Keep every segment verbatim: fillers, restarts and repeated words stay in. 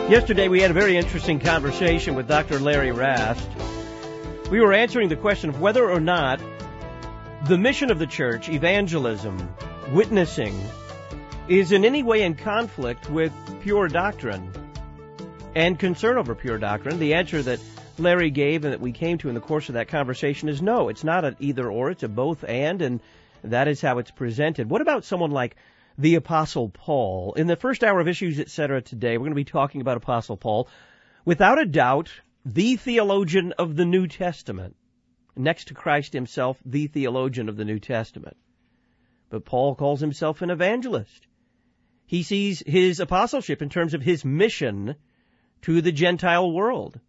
Yesterday we had a very interesting conversation with Doctor Larry Rast. We were answering the question of whether or not the mission of the church, evangelism, witnessing, is in any way in conflict with pure doctrine and concern over pure doctrine. The answer that Larry gave and that we came to in the course of that conversation is no, it's not an either or, it's a both and, and that is how it's presented. What about someone like the Apostle Paul? In the first hour of Issues, et cetera, today, we're going to be talking about Apostle Paul. Without a doubt, the theologian of the New Testament. Next to Christ himself, the theologian of the New Testament. But Paul calls himself an evangelist. He sees his apostleship in terms of his mission to the Gentile world.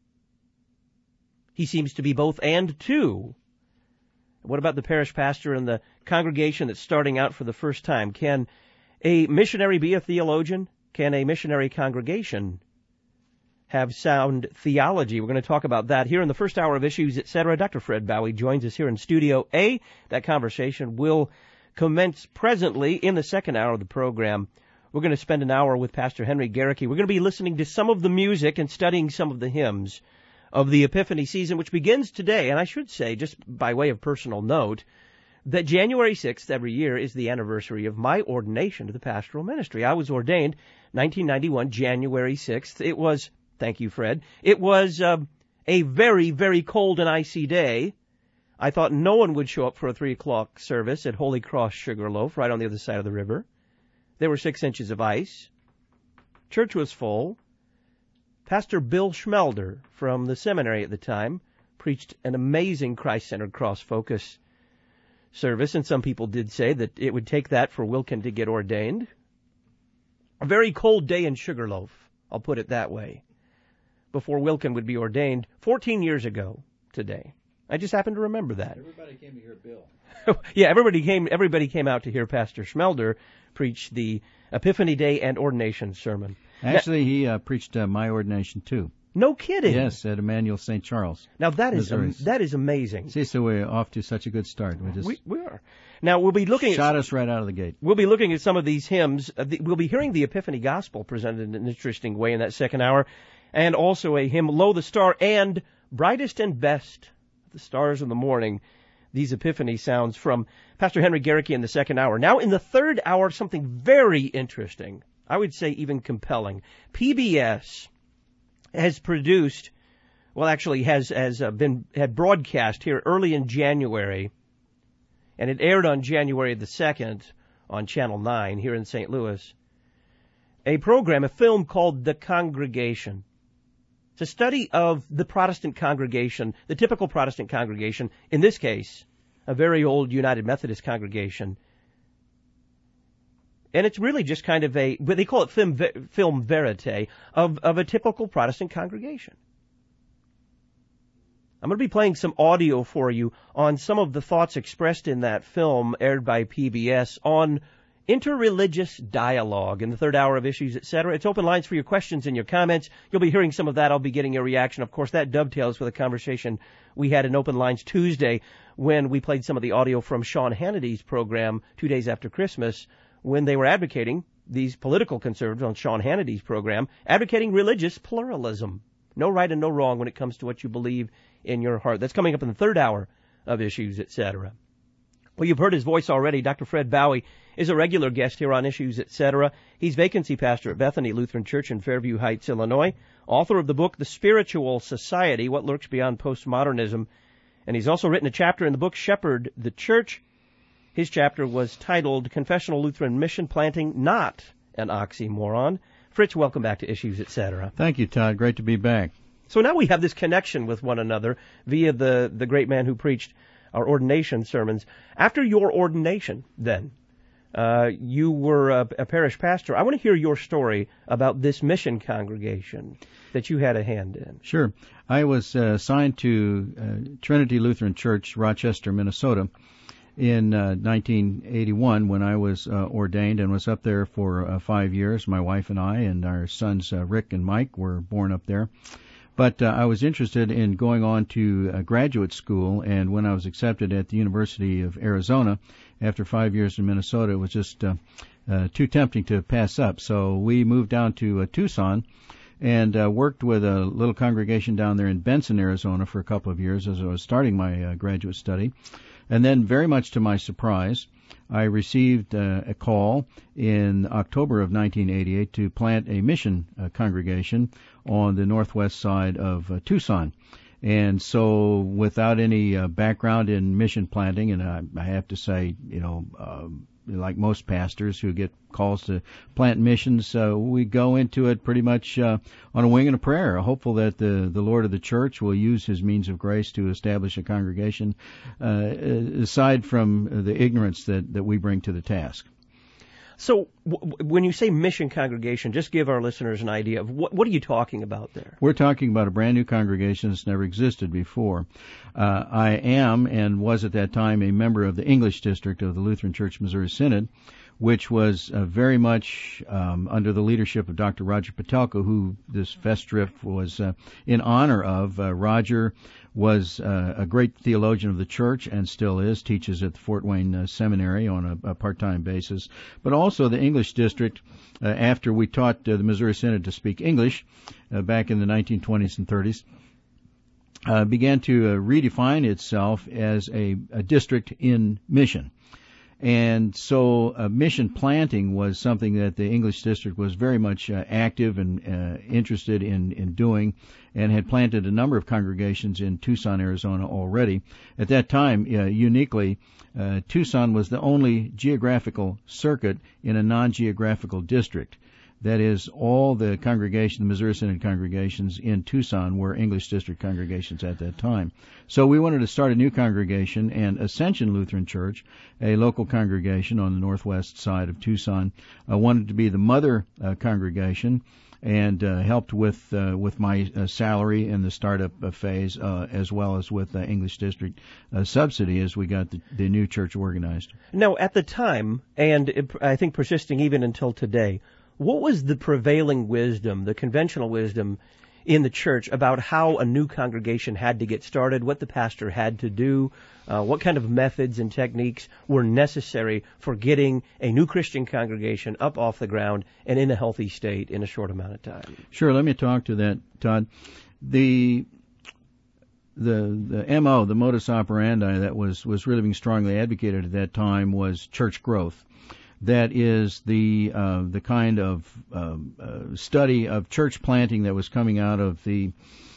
He seems to be both and two. What about the parish pastor and the congregation that's starting out for the first time? Can a missionary be a theologian? Can a missionary congregation have sound theology? We're going to talk about that here in the first hour of Issues, et cetera. Doctor Fred Bowie joins us here in Studio A. That conversation will commence presently in the second hour of the program. We're going to spend an hour with Pastor Henry Gerecke. We're going to be listening to some of the music and studying some of the hymns of the Epiphany season, which begins today. And I should say, just by way of personal note, that January sixth every year is the anniversary of my ordination to the pastoral ministry. I was ordained nineteen ninety-one, January sixth. It was, thank you, Fred, it was uh, a very, very cold and icy day. I thought no one would show up for a three o'clock service at Holy Cross Sugarloaf, right on the other side of the river. There were six inches of ice. Church was full. Pastor Bill Schmelder from the seminary at the time preached an amazing Christ-centered cross-focus service, and some people did say that it would take that for Wilkin to get ordained. A very cold day in Sugarloaf, I'll put it that way, before Wilkin would be ordained fourteen years ago today. I just happen to remember that. Everybody came to hear Bill. yeah, everybody came Everybody came out to hear Pastor Schmelder preach the Epiphany Day and ordination sermon. Actually, he uh, preached uh, my ordination, too. No kidding. Yes, at Emmanuel Saint Charles. Now, that is um, that is amazing. See, so we're off to such a good start. We just we, we are. Now, we'll be looking shot at... us right out of the gate. We'll be looking at some of these hymns. Uh, the, we'll be hearing the Epiphany Gospel presented in an interesting way in that second hour, and also a hymn, Lo the Star, and Brightest and Best, the Stars of the Morning. These Epiphany sounds from Pastor Henry Gerecke in the second hour. Now, in the third hour, something very interesting. I would say even compelling. P B S has produced, well, actually has has uh, been had broadcast here early in January, and it aired on January the second on Channel nine here in Saint Louis, a program, a film called The Congregation. It's a study of the Protestant congregation, the typical Protestant congregation, in this case, a very old United Methodist congregation. And it's really just kind of a, they call it film, film verite, of, of a typical Protestant congregation. I'm going to be playing some audio for you on some of the thoughts expressed in that film aired by P B S on interreligious dialogue in the third hour of Issues, et cetera. It's open lines for your questions and your comments. You'll be hearing some of that. I'll be getting your reaction. Of course, that dovetails with a conversation we had in Open Lines Tuesday when we played some of the audio from Sean Hannity's program two days after Christmas, when they were advocating, these political conservatives on Sean Hannity's program, advocating religious pluralism. No right and no wrong when it comes to what you believe in your heart. That's coming up in the third hour of Issues, et cetera. Well, you've heard his voice already. Doctor Fred Bowie is a regular guest here on Issues, et cetera. He's vacancy pastor at Bethany Lutheran Church in Fairview Heights, Illinois, author of the book The Spiritual Society, What Lurks Beyond Postmodernism, and he's also written a chapter in the book Shepherd the Church. His chapter was titled Confessional Lutheran Mission Planting, Not an Oxymoron. Fritz, welcome back to Issues, et cetera. Thank you, Todd. Great to be back. So now we have this connection with one another via the, the great man who preached our ordination sermons. After your ordination, then, uh, you were a, a parish pastor. I want to hear your story about this mission congregation that you had a hand in. Sure. I was uh, assigned to uh, Trinity Lutheran Church, Rochester, Minnesota, in uh, nineteen eighty-one when I was uh, ordained, and was up there for uh, five years. My wife and I and our sons uh, Rick and Mike were born up there. But uh, I was interested in going on to uh, graduate school, and when I was accepted at the University of Arizona, after five years in Minnesota, it was just uh, uh, too tempting to pass up. So we moved down to uh, Tucson and uh, worked with a little congregation down there in Benson, Arizona for a couple of years as I was starting my uh, graduate study. And then, very much to my surprise, I received uh, a call in October of nineteen eighty-eight to plant a mission uh, congregation on the northwest side of uh, Tucson. And so, without any uh, background in mission planting, and I, I have to say, you know, uh, like most pastors who get calls to plant missions, uh, we go into it pretty much uh, on a wing and a prayer, hopeful that the, the Lord of the church will use his means of grace to establish a congregation, uh, aside from the ignorance that, that we bring to the task. So w- when you say mission congregation, just give our listeners an idea of what, what are you talking about there? We're talking about a brand new congregation that's never existed before. Uh, I am and was at that time a member of the English district of the Lutheran Church Missouri Synod, which was uh, very much um, under the leadership of Doctor Roger Patelka, who this festschrift was uh, in honor of. Uh, Roger was uh, a great theologian of the church and still is, teaches at the Fort Wayne uh, Seminary on a, a part-time basis. But also the English district, uh, after we taught uh, the Missouri Synod to speak English uh, back in the nineteen twenties and thirties, uh, began to uh, redefine itself as a, a district in mission. And so uh, mission planting was something that the English district was very much uh, active and uh, interested in, in doing, and had planted a number of congregations in Tucson, Arizona already. At that time, uh, uniquely, uh, Tucson was the only geographical circuit in a non-geographical district. That is, all the congregation, the Missouri Synod congregations in Tucson were English district congregations at that time. So we wanted to start a new congregation, and Ascension Lutheran Church, a local congregation on the northwest side of Tucson, uh, wanted to be the mother uh, congregation, and uh, helped with uh, with my uh, salary in the startup uh, phase, uh, as well as with the English district uh, subsidy as we got the, the new church organized. Now, at the time, and it, I think persisting even until today, what was the prevailing wisdom, the conventional wisdom in the church about how a new congregation had to get started, what the pastor had to do, uh, what kind of methods and techniques were necessary for getting a new Christian congregation up off the ground and in a healthy state in a short amount of time? Sure, let me talk to that, Todd. The the the M O, the modus operandi that was, was really being strongly advocated at that time was church growth. That is the uh, the kind of um, uh, study of church planting that was coming out of the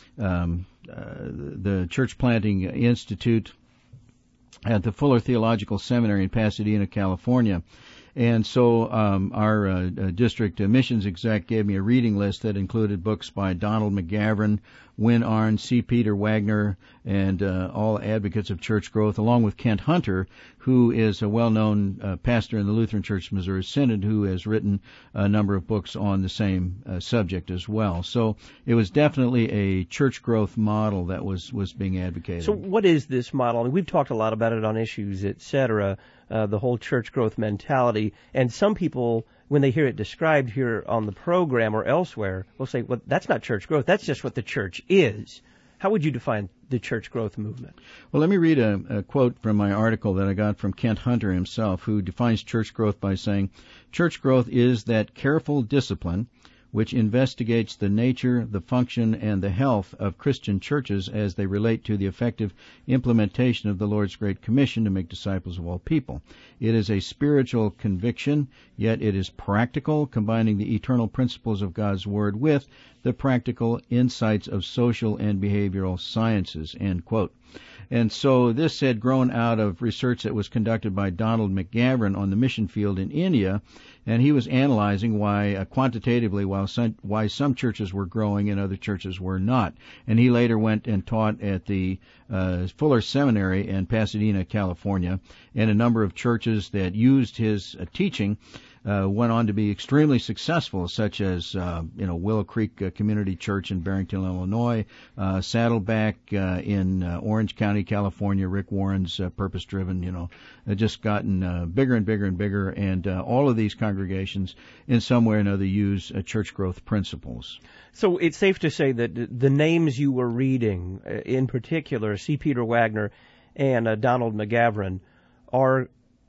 um, uh, the Church Planting Institute at the Fuller Theological Seminary in Pasadena, California. And so um, our uh, uh, district uh, missions exec gave me a reading list that included books by Donald McGavran, Win Arn, C. Peter Wagner, and uh, all advocates of church growth, along with Kent Hunter, who is a well-known uh, pastor in the Lutheran Church Missouri Synod, who has written a number of books on the same uh, subject as well. So it was definitely a church growth model that was, was being advocated. So what is this model? I mean, we've talked a lot about it on Issues, et cetera, uh, the whole church growth mentality, and some people, when they hear it described here on the program or elsewhere, will say, well, that's not church growth, that's just what the church is. How would you define the church growth movement? Well, let me read a, a quote from my article that I got from Kent Hunter himself, who defines church growth by saying, church growth is that careful discipline which investigates the nature, the function, and the health of Christian churches as they relate to the effective implementation of the Lord's Great Commission to make disciples of all people. It is a spiritual conviction, yet it is practical, combining the eternal principles of God's Word with the practical insights of social and behavioral sciences, end quote. And so this had grown out of research that was conducted by Donald McGavran on the mission field in India, and he was analyzing why, uh, quantitatively, while some, why some churches were growing and other churches were not. And he later went and taught at the uh, Fuller Seminary in Pasadena, California, and a number of churches that used his uh, teaching Uh, went on to be extremely successful, such as, uh, you know, Willow Creek uh, Community Church in Barrington, Illinois, uh, Saddleback uh, in uh, Orange County, California, Rick Warren's uh, purpose-driven, you know, uh, just gotten uh, bigger and bigger and bigger, and uh, all of these congregations, in some way or another, use uh, church growth principles. So it's safe to say that the names you were reading, in particular, C. Peter Wagner and uh, Donald McGavran, are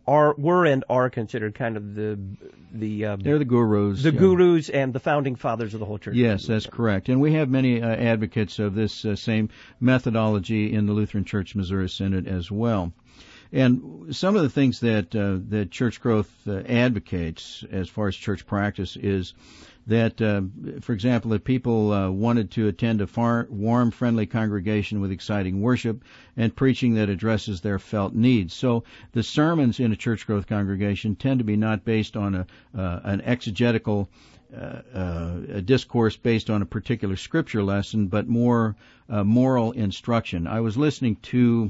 are were and are considered kind of the the um, they're the gurus, the yeah. gurus and the founding fathers of the whole church. Yes, that's correct. And we have many uh, advocates of this uh, same methodology in the Lutheran Church Missouri Synod as well. And some of the things that uh, that Church Growth uh, advocates as far as church practice is that, uh, for example, if people uh, wanted to attend a far, warm, friendly congregation with exciting worship and preaching that addresses their felt needs. So the sermons in a Church Growth congregation tend to be not based on a uh, an exegetical uh, uh, a discourse based on a particular scripture lesson, but more uh, moral instruction. I was listening to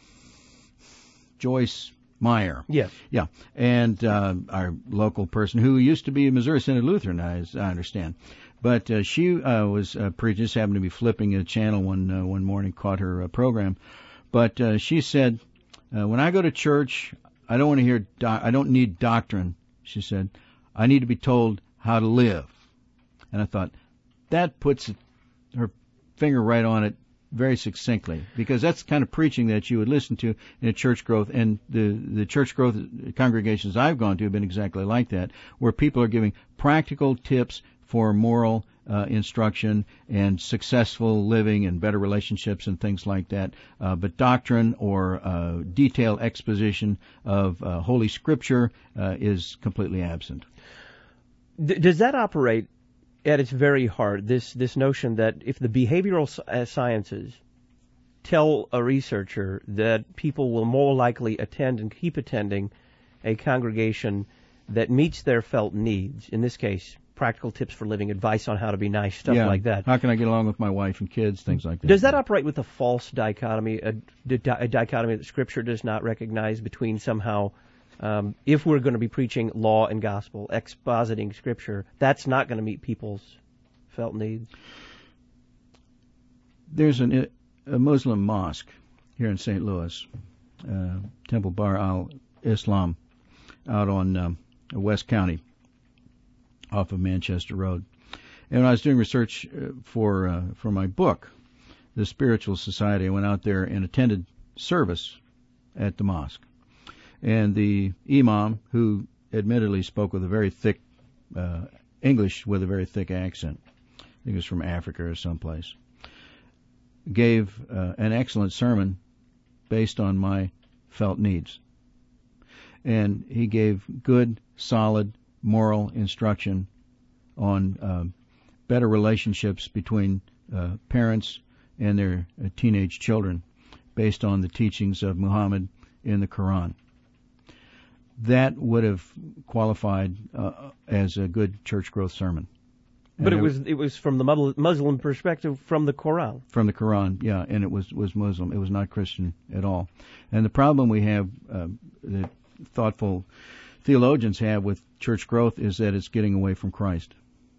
Joyce Meyer. Yes. Yeah. And uh, our local person who used to be a Missouri Synod Lutheran, as I understand. But uh, she uh, was uh, pre- just happened to be flipping a channel one uh, one morning, caught her uh, program. But uh, she said, uh, when I go to church, I don't want to hear, do- I don't need doctrine. She said, I need to be told how to live. And I thought, that puts her finger right on it very succinctly, because that's the kind of preaching that you would listen to in a church growth, and the the church growth congregations I've gone to have been exactly like that, where people are giving practical tips for moral uh, instruction and successful living and better relationships and things like that. Uh, but doctrine or uh, detailed exposition of uh, Holy Scripture uh, is completely absent. D- does that operate at its very heart, this this notion that if the behavioral sciences tell a researcher that people will more likely attend and keep attending a congregation that meets their felt needs, in this case, practical tips for living, advice on how to be nice, stuff yeah. like that. How can I get along with my wife and kids, things like that. Does that operate with a false dichotomy, a, a dichotomy that Scripture does not recognize between somehow Um, if we're going to be preaching law and gospel, expositing Scripture, that's not going to meet people's felt needs? There's an, a Muslim mosque here in Saint Louis, uh, Temple Bar al-Islam, out on um, West County, off of Manchester Road. And when I was doing research uh, for uh, for my book, The Spiritual Society, I went out there and attended service at the mosque. And the imam, who admittedly spoke with a very thick uh, English with a very thick accent, I think it was from Africa or someplace, gave uh, an excellent sermon based on my felt needs. And he gave good, solid, moral instruction on uh, better relationships between uh, parents and their uh, teenage children based on the teachings of Muhammad in the Quran. That would have qualified uh, as a good church growth sermon. But it was it was from the Muslim perspective, from the Quran. From the Quran, yeah, and it was was Muslim. It was not Christian at all. And the problem we have, uh, that thoughtful theologians have with church growth, is that it's getting away from Christ.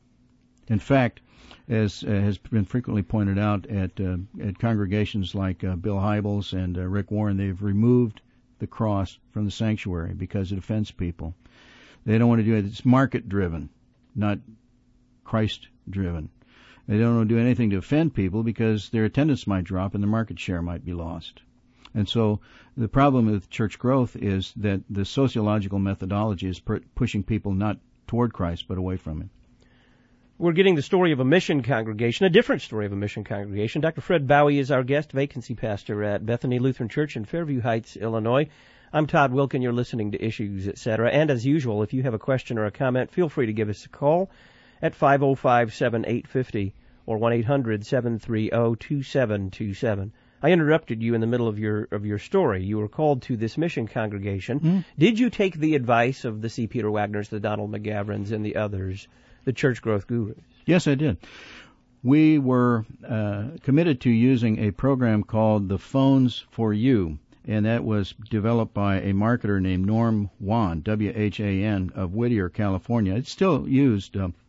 In fact, as uh, has been frequently pointed out at uh, at congregations like uh, Bill Hybels and uh, Rick Warren, they've removed the cross from the sanctuary because it offends people. They don't want to do it. It's market-driven, not Christ-driven. They don't want to do anything to offend people because their attendance might drop and their market share might be lost. And so the problem with church growth is that the sociological methodology is per- pushing people not toward Christ but away from Him. We're getting the story of a mission congregation, a different story of a mission congregation. Doctor Fred Bowie is our guest, vacancy pastor at Bethany Lutheran Church in Fairview Heights, Illinois. I'm Todd Wilkin. You're listening to Issues, et cetera. And as usual, if you have a question or a comment, feel free to give us a call at five oh five, seven eight five oh or one eight hundred, seven three zero, two seven two seven. I interrupted you in the middle of your of your story. You were called to this mission congregation. Mm. Did you take the advice of the C. Peter Wagners, the Donald McGavrins, and the others, the church growth gurus? Yes, I did. We were uh, committed to using a program called the Phones for You, and that was developed by a marketer named Norm Whan, W H A N, of Whittier, California. It's still used. Uh,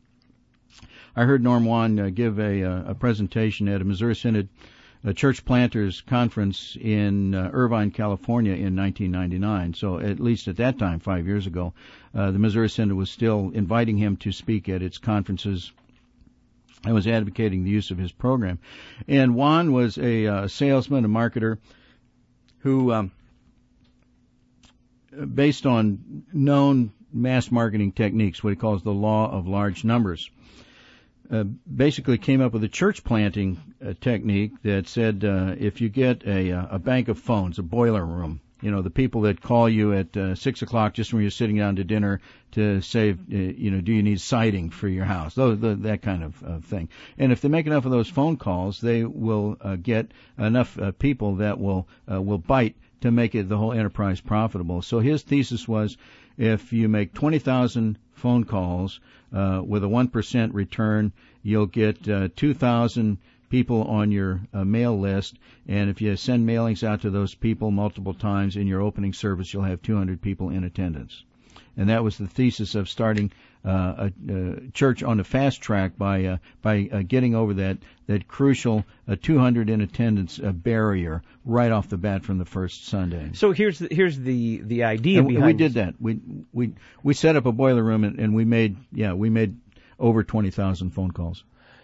I heard Norm Whan uh, give a, a presentation at a Missouri Synod a church planters conference in uh, Irvine, California in nineteen ninety-nine. So at least at that time, five years ago, uh, the Missouri Synod was still inviting him to speak at its conferences and was advocating the use of his program. And Juan was a uh, salesman, a marketer, who um, based on known mass marketing techniques, what he calls the law of large numbers. Uh, basically came up with a church planting uh, technique that said uh, if you get a, a bank of phones, a boiler room, you know, the people that call you at uh, six o'clock just when you're sitting down to dinner to say, uh, you know, do you need siding for your house? Those, the, that kind of uh, thing. And if they make enough of those phone calls, they will uh, get enough uh, people that will uh, will bite to make it the whole enterprise profitable. So his thesis was, if you make twenty thousand phone calls uh, with a one percent return, you'll get uh, two thousand people on your uh, mail list, and if you send mailings out to those people multiple times in your opening service, you'll have two hundred people in attendance. And that was the thesis of starting uh, a, a church on a fast track by uh, by uh, getting over that that crucial uh, two hundred in attendance uh, barrier right off the bat from the first Sunday. So here's the, here's the the idea and behind we did that. We we we set up a boiler room and, and we made yeah we made over twenty thousand phone calls.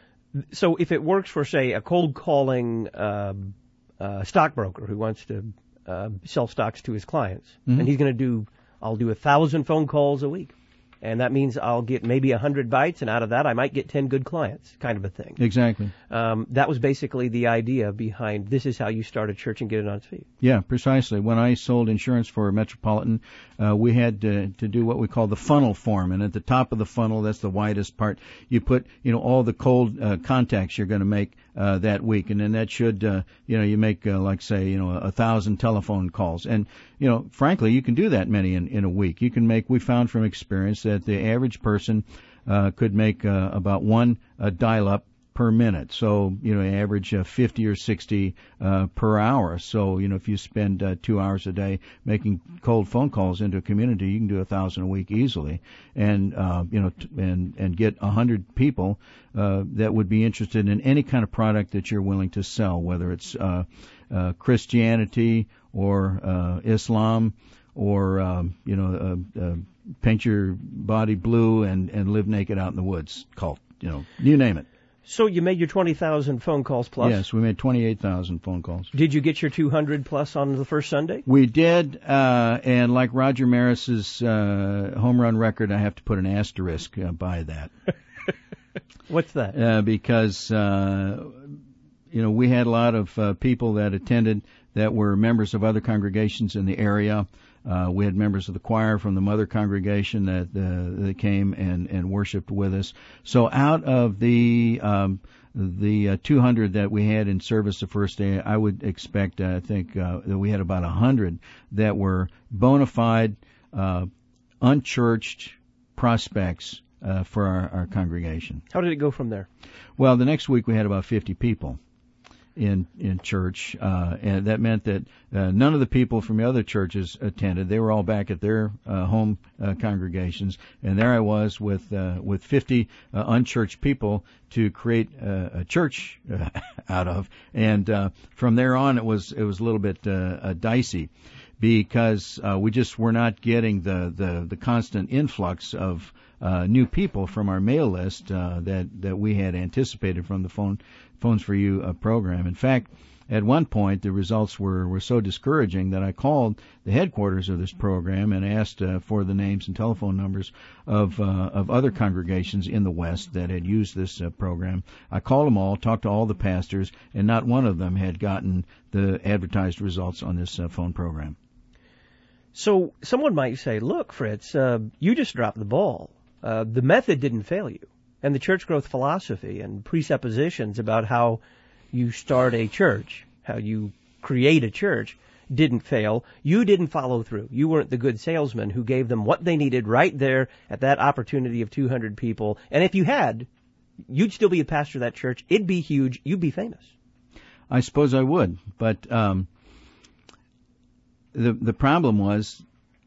So if it works for, say, a cold calling uh, uh, stockbroker who wants to uh, sell stocks to his clients, mm-hmm. and he's going to do, I'll do a thousand phone calls a week, and that means I'll get maybe a hundred bites, and out of that I might get ten good clients, kind of a thing. Exactly. Um, that was basically the idea behind this is how you start a church and get it on its feet. Yeah, precisely. When I sold insurance for Metropolitan, uh, we had to, to do what we call the funnel form, and at the top of the funnel, that's the widest part, you put, you know, all the cold uh, contacts you're going to make uh, that week, and then that should, uh, you know, you make uh, like say, you know, a thousand telephone calls, and you know, frankly, you can do that many in, in a week. You can make. We found from experience that the average person uh, could make uh, about one uh, dial-up per minute. So, you know, average uh, fifty or sixty uh, per hour. So, you know, if you spend uh, two hours a day making cold phone calls into a community, you can do a thousand a week easily, and uh, you know, t- and and get a hundred people uh, that would be interested in any kind of product that you're willing to sell, whether it's uh, uh, Christianity or uh, Islam or um, you know, uh, uh, paint your body blue and and live naked out in the woods cult. You know, you name it. So you made your twenty thousand phone calls plus? Yes, we made twenty-eight thousand phone calls. Did you get your two hundred plus on the first Sunday? We did, uh, and like Roger Maris's uh, home run record, I have to put an asterisk uh, by that. What's that? Uh, because, uh, you know, we had a lot of uh, people that attended that were members of other congregations in the area. Uh, we had members of the choir from the mother congregation that uh, that came and, and worshipped with us. So out of the um, the uh, two hundred that we had in service the first day, I would expect, uh, I think, uh, that we had about one hundred that were bona fide, uh, unchurched prospects uh, for our, our congregation. How did it go from there? Well, the next week we had about fifty people in in church, uh, and that meant that uh, none of the people from the other churches attended. They were all back at their uh, home uh, congregations, and there I was with uh, with fifty uh, unchurched people to create uh, a church uh, out of. And uh, from there on, it was it was a little bit uh, uh, dicey, because uh, we just were not getting the the, the constant influx of uh, new people from our mail list uh, that that we had anticipated from the phone Phones for You uh, program. In fact, at one point, the results were, were so discouraging that I called the headquarters of this program and asked uh, for the names and telephone numbers of uh, of other congregations in the West that had used this uh, program. I called them all, talked to all the pastors, and not one of them had gotten the advertised results on this uh, phone program. So someone might say, look, Fritz, uh, you just dropped the ball. Uh, the method didn't fail you. And the church growth philosophy and presuppositions about how you start a church, how you create a church, didn't fail. You didn't follow through. You weren't the good salesman who gave them what they needed right there at that opportunity of two hundred people. And if you had, you'd still be the pastor of that church. It'd be huge. You'd be famous. I suppose I would. But um, the the problem was,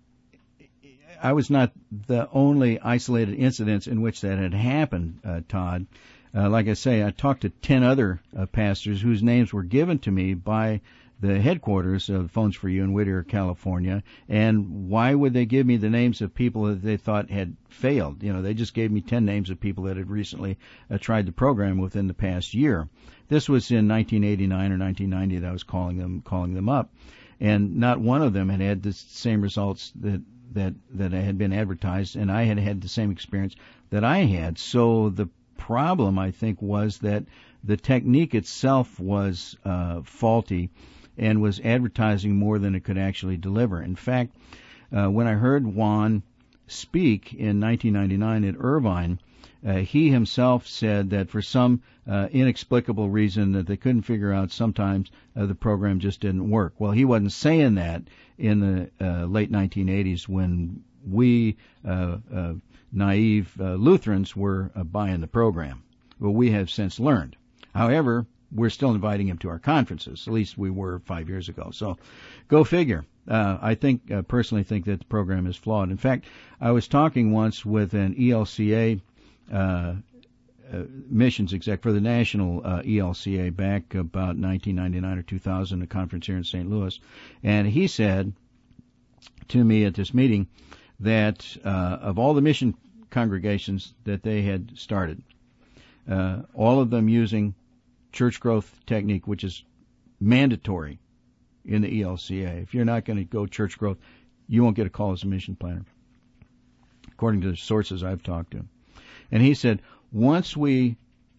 I was not the only isolated incidents in which that had happened, uh, Todd. Uh, like I say, I talked to ten other uh, pastors whose names were given to me by the headquarters of Phones for You in Whittier, California. And why would they give me the names of people that they thought had failed? You know, they just gave me ten names of people that had recently uh, tried the program within the past year. This was in nineteen eighty-nine or nineteen ninety that I was calling them calling them up. and not one of them had had the same results that that that had been advertised, and I had had the same experience that I had. So the problem, I think, was that the technique itself was uh, faulty and was advertising more than it could actually deliver. In fact, uh, when I heard Juan speak in nineteen ninety-nine at Irvine, uh, he himself said that for some uh, inexplicable reason that they couldn't figure out, sometimes uh, the program just didn't work. Well, he wasn't saying that in the uh, late nineteen eighties when we uh, uh, naive uh, Lutherans were uh, buying the program. Well, we have since learned. However, we're still inviting him to our conferences. At least we were five years ago. So go figure. Uh, I think, uh, personally think that the program is flawed. In fact, I was talking once with an E L C A uh, uh, missions exec for the national uh, E L C A back about nineteen ninety-nine or two thousand, a conference here in Saint Louis. And he said to me at this meeting that uh, of all the mission congregations that they had started, uh, all of them using church growth technique, which is mandatory in the E L C A. If you're not going to go church growth, you won't get a call as a mission planner, according to the sources I've talked to. And he said, once we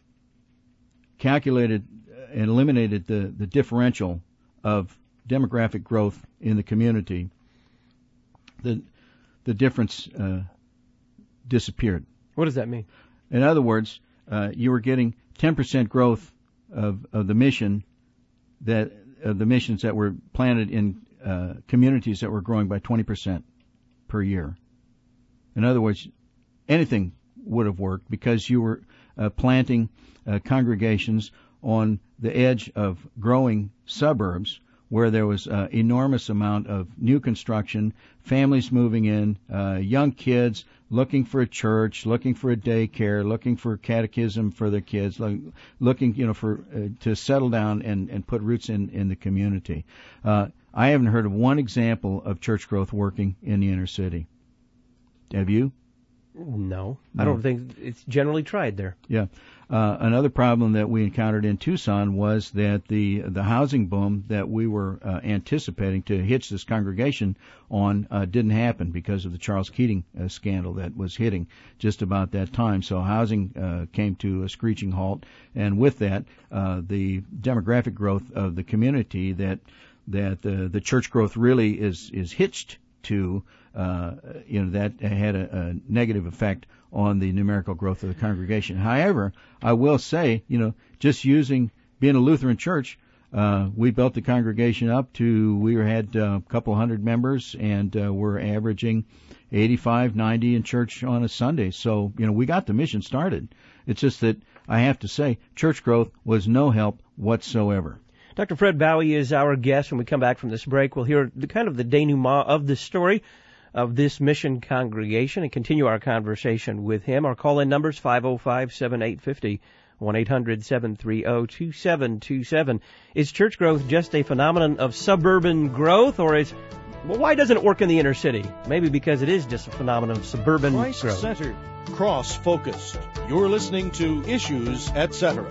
calculated and eliminated the, the differential of demographic growth in the community, the the difference uh, disappeared. What does that mean? In other words, uh, you were getting ten percent growth of, of the mission that of the missions that were planted in uh, communities that were growing by twenty percent per year. In other words, anything would have worked because you were uh, planting uh, congregations on the edge of growing suburbs where there was an enormous amount of new construction, families moving in, uh, young kids looking for a church, looking for a daycare, looking for catechism for their kids, looking, you know, for uh, to settle down and, and put roots in, in the community. Uh, I haven't heard of one example of church growth working in the inner city. Have you? No, no. I don't think it's generally tried there. Yeah. Uh, another problem that we encountered in Tucson was that the the housing boom that we were uh, anticipating to hitch this congregation on uh, didn't happen because of the Charles Keating uh, scandal that was hitting just about that time. So housing uh, came to a screeching halt, and with that, uh, the demographic growth of the community that that the the church growth really is is hitched to, uh, you know, that had a, a negative effect on the numerical growth of the congregation. However, I will say, you know, just using being a Lutheran church, uh, we built the congregation up to, we had uh, a couple hundred members, and uh, we're averaging eighty-five, ninety in church on a Sunday. So, you know, we got the mission started. It's just that I have to say, church growth was no help whatsoever. Doctor Fred Bowie is our guest. When we come back from this break, we'll hear the kind of the denouement of the story of this mission congregation and continue our conversation with him. Our call-in numbers five oh five, seven eight five oh, one eight hundred, seven three oh, two seven two seven. Is church growth just a phenomenon of suburban growth, or is, well, why doesn't it work in the inner city? Maybe because it is just a phenomenon of suburban growth. Christ-centered, cross-focused. You're listening to Issues, et cetera.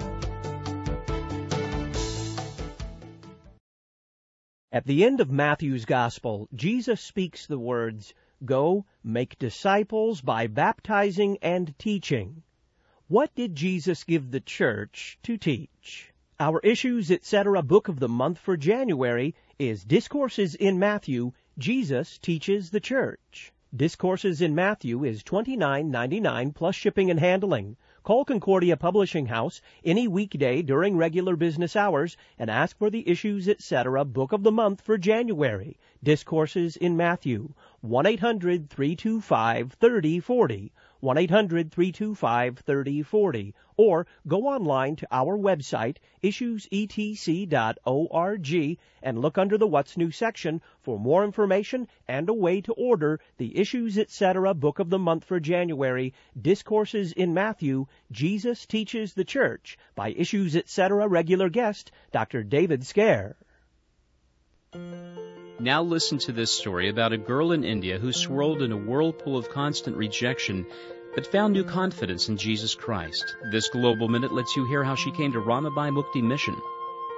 At the end of Matthew's Gospel, Jesus speaks the words, "Go, make disciples by baptizing and teaching." What did Jesus give the church to teach? Our Issues, et cetera book of the month for January is Discourses in Matthew, Jesus Teaches the Church. Discourses in Matthew is twenty-nine ninety-nine plus shipping and handling. Call Concordia Publishing House any weekday during regular business hours and ask for the Issues, et cetera book of the month for January. Discourses in Matthew, one eight hundred, three two five, three oh four oh, one eight hundred, three two five, three oh four oh, or go online to our website, issues e t c dot org, and look under the What's New section for more information and a way to order the Issues, et cetera book of the month for January, Discourses in Matthew, Jesus Teaches the Church, by Issues, et cetera regular guest, Doctor David Scare. Now listen to this story about a girl in India who swirled in a whirlpool of constant rejection but found new confidence in Jesus Christ. This Global Minute lets you hear how she came to Ramabai Mukti Mission.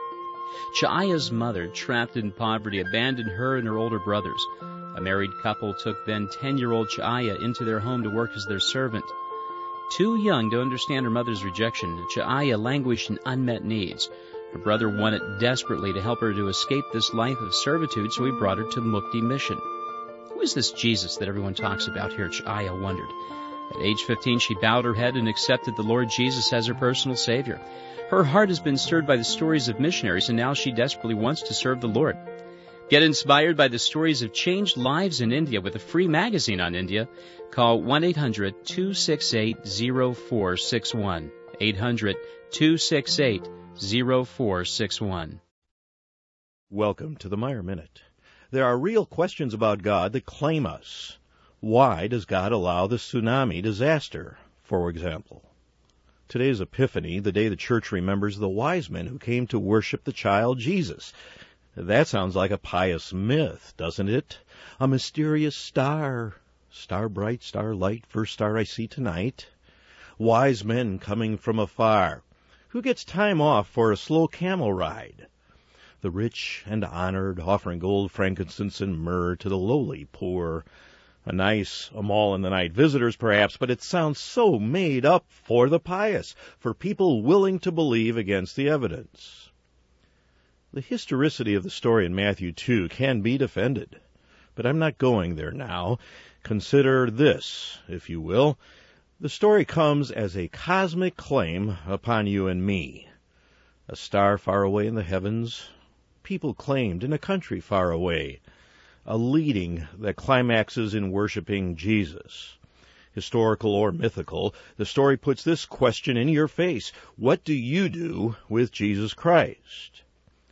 Chaaya's mother, trapped in poverty, abandoned her and her older brothers. A married couple took then ten-year-old Chaaya into their home to work as their servant. Too young to understand her mother's rejection, Chaaya languished in unmet needs. Her brother wanted desperately to help her to escape this life of servitude, so he brought her to Mukti Mission. Who is this Jesus that everyone talks about here? Chaaya wondered. At age fifteen, she bowed her head and accepted the Lord Jesus as her personal Savior. Her heart has been stirred by the stories of missionaries, and now she desperately wants to serve the Lord. Get inspired by the stories of changed lives in India with a free magazine on India. Call one eight hundred two six eight zero four six one. eight hundred two six eight zero four six one. Welcome to the Meyer Minute. There are real questions about God that claim us. Why does God allow the tsunami disaster, for example? Today is Epiphany, the day the church remembers the wise men who came to worship the child Jesus. That sounds like a pious myth, doesn't it? A mysterious star. Star bright, star light, first star I see tonight. Wise men coming from afar. Who gets time off for a slow camel ride? The rich and honored offering gold, frankincense, and myrrh to the lowly poor. A nice Amal-in-the-night visitors, perhaps, but it sounds so made up for the pious, for people willing to believe against the evidence. The historicity of the story in Matthew two can be defended, but I'm not going there now. Consider this, if you will. The story comes as a cosmic claim upon you and me. A star far away in the heavens, people claimed in a country far away, a leading that climaxes in worshiping Jesus. Historical or mythical, the story puts this question in your face. What do you do with Jesus Christ?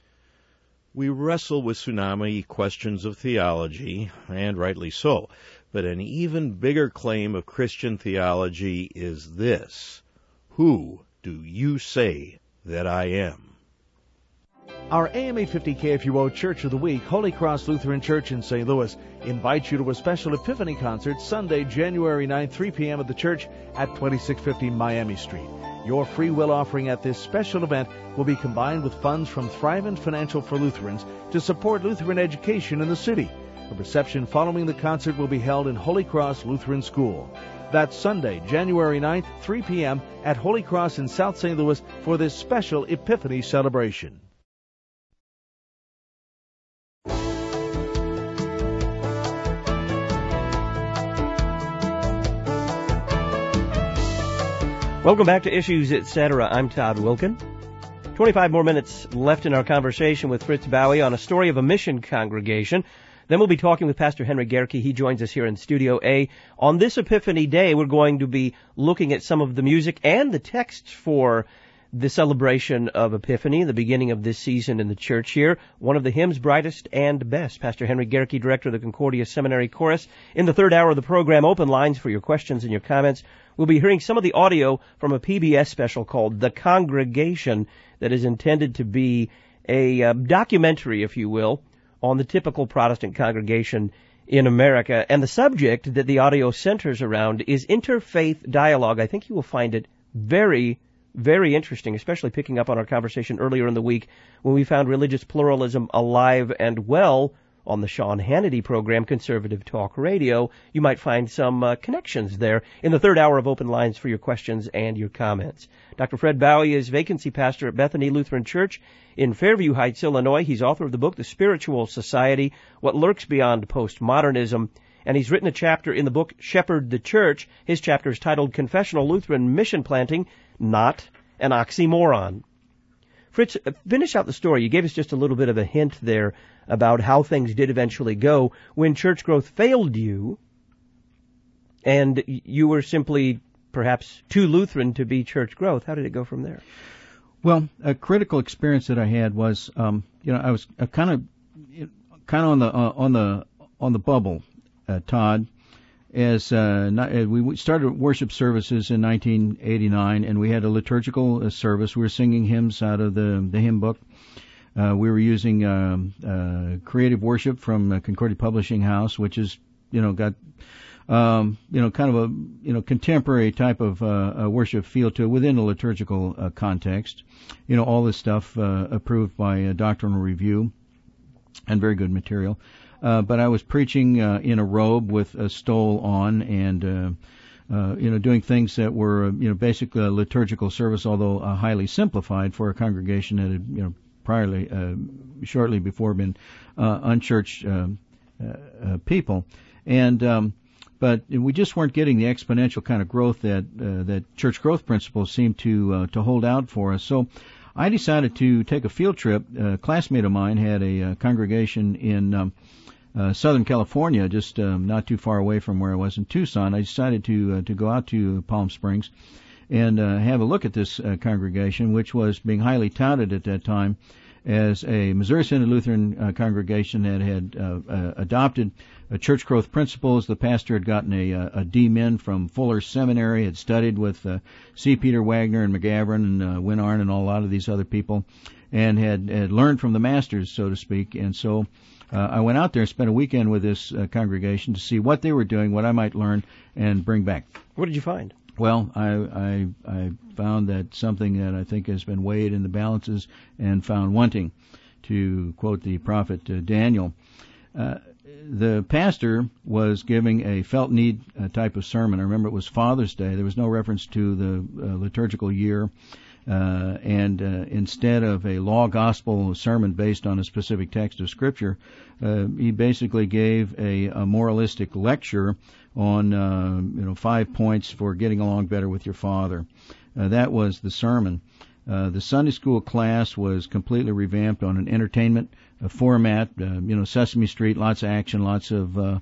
We wrestle with tsunami questions of theology, and rightly so. But an even bigger claim of Christian theology is this: who do you say that I am? Our A M eight fifty K F U O Church of the Week, Holy Cross Lutheran Church in Saint Louis, invites you to a special Epiphany concert Sunday, January ninth, three p.m. at the church at twenty-six fifty Miami Street. Your free will offering at this special event will be combined with funds from Thrivent Financial for Lutherans to support Lutheran education in the city. A reception following the concert will be held in Holy Cross Lutheran School. That's Sunday, January ninth, three p.m. at Holy Cross in South Saint Louis for this special Epiphany celebration. Welcome back to Issues, et cetera. I'm Todd Wilkin. twenty-five more minutes left in our conversation with Fritz Bowie on a story of a mission congregation. Then we'll be talking with Pastor Henry Gerke. He joins us here in Studio A. On this Epiphany Day, we're going to be looking at some of the music and the texts for the celebration of Epiphany, the beginning of this season in the church here. One of the hymns, Brightest and Best. Pastor Henry Gerke, director of the Concordia Seminary Chorus. In the third hour of the program, open lines for your questions and your comments. We'll be hearing some of the audio from a P B S special called The Congregation that is intended to be a uh, documentary, if you will, on the typical Protestant congregation in America. And the subject that the audio centers around is interfaith dialogue. I think you will find it very, very interesting, especially picking up on our conversation earlier in the week when we found religious pluralism alive and well on the Sean Hannity program, Conservative Talk Radio. You might find some uh, connections there in the third hour of open lines for your questions and your comments. Doctor Fred Bowie is vacancy pastor at Bethany Lutheran Church in Fairview Heights, Illinois. He's author of the book, The Spiritual Society, What Lurks Beyond Postmodernism, and he's written a chapter in the book, Shepherd the Church. His chapter is titled Confessional Lutheran Mission Planting, Not an Oxymoron. Fritz, finish out the story. You gave us just a little bit of a hint there about how things did eventually go when church growth failed you, and you were simply perhaps too Lutheran to be church growth. How did it go from there? Well, a critical experience that I had was, um, you know, I was kind of, kind of on the uh, on the on the bubble, uh, Todd. As uh, not, uh, we started worship services in nineteen eighty-nine, and we had a liturgical uh, service. We were singing hymns out of the the hymn book. Uh, we were using um, uh, creative worship from uh, Concordia Publishing House, which is, you know, got um, you know, kind of a, you know, contemporary type of uh, uh, worship feel to it within a liturgical uh, context. You know, all this stuff uh, approved by a doctrinal review and very good material. Uh, but I was preaching uh, in a robe with a stole on and, uh, uh, you know, doing things that were, you know, basically a liturgical service, although uh, highly simplified for a congregation that had, you know, priorly, uh, shortly before been uh, unchurched uh, uh, people. And, um, but we just weren't getting the exponential kind of growth that uh, that church growth principles seem to uh, to hold out for us. So I decided to take a field trip. A classmate of mine had a, a congregation in um, uh, Southern California, just um, not too far away from where I was in Tucson. I decided to uh, to go out to Palm Springs and uh, have a look at this uh, congregation, which was being highly touted at that time as a Missouri Synod Lutheran uh, congregation that had uh, uh, adopted uh, church growth principles. The pastor had gotten a, a D Min from Fuller Seminary, had studied with uh, C. Peter Wagner and McGavran and uh, Winarn and a lot of these other people, and had, had learned from the masters, so to speak. And so uh, I went out there and spent a weekend with this uh, congregation to see what they were doing, what I might learn, and bring back. What did you find? Well, I, I, I found that something that I think has been weighed in the balances and found wanting, to quote the prophet uh, Daniel. Uh, the pastor was giving a felt need uh, type of sermon. I remember it was Father's Day. There was no reference to the uh, liturgical year. Uh, and uh, instead of a law gospel sermon based on a specific text of Scripture, uh, he basically gave a, a moralistic lecture on uh, you know five points for getting along better with your father. Uh, that was the sermon. Uh, the Sunday school class was completely revamped on an entertainment uh, format. Uh, you know, Sesame Street, lots of action, lots of uh,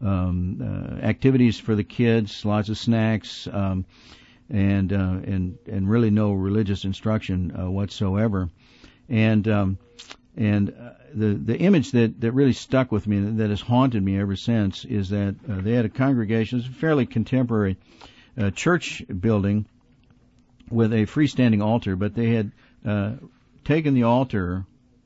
um, uh, activities for the kids, lots of snacks. Um, and uh, and and really no religious instruction uh, whatsoever, and um, and uh, the the image that, that really stuck with me, that has haunted me ever since, is that uh, they had a congregation, it's a fairly contemporary uh, church building with a freestanding altar, but they had uh, taken the altar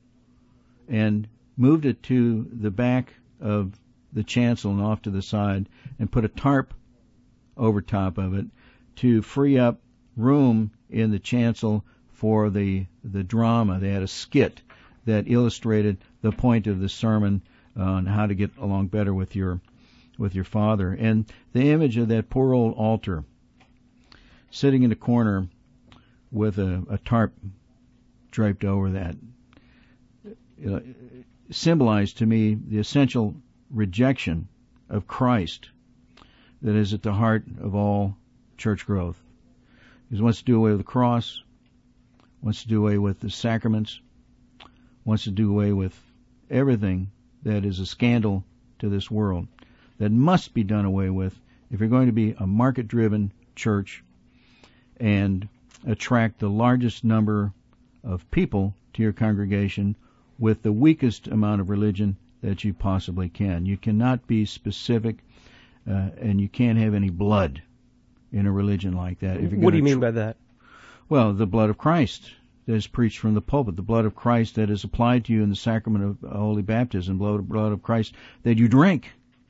and moved it to the back of the chancel and off to the side, and put a tarp over top of it to free up room in the chancel for the the drama. They had a skit that illustrated the point of the sermon on how to get along better with your with your father. And the image of that poor old altar sitting in a corner with a, a tarp draped over that, you know, symbolized to me the essential rejection of Christ that is at the heart of all church growth. He wants to do away with the cross, wants to do away with the sacraments, wants to do away with everything that is a scandal to this world, that must be done away with if you're going to be a market-driven church and attract the largest number of people to your congregation with the weakest amount of religion that you possibly can. You cannot be specific, uh, and you can't have any blood in a religion like that. If you're what do you mean tr- by that? Well, the blood of Christ that is preached from the pulpit, the blood of Christ that is applied to you in the sacrament of holy baptism, blood, blood of Christ that you drink.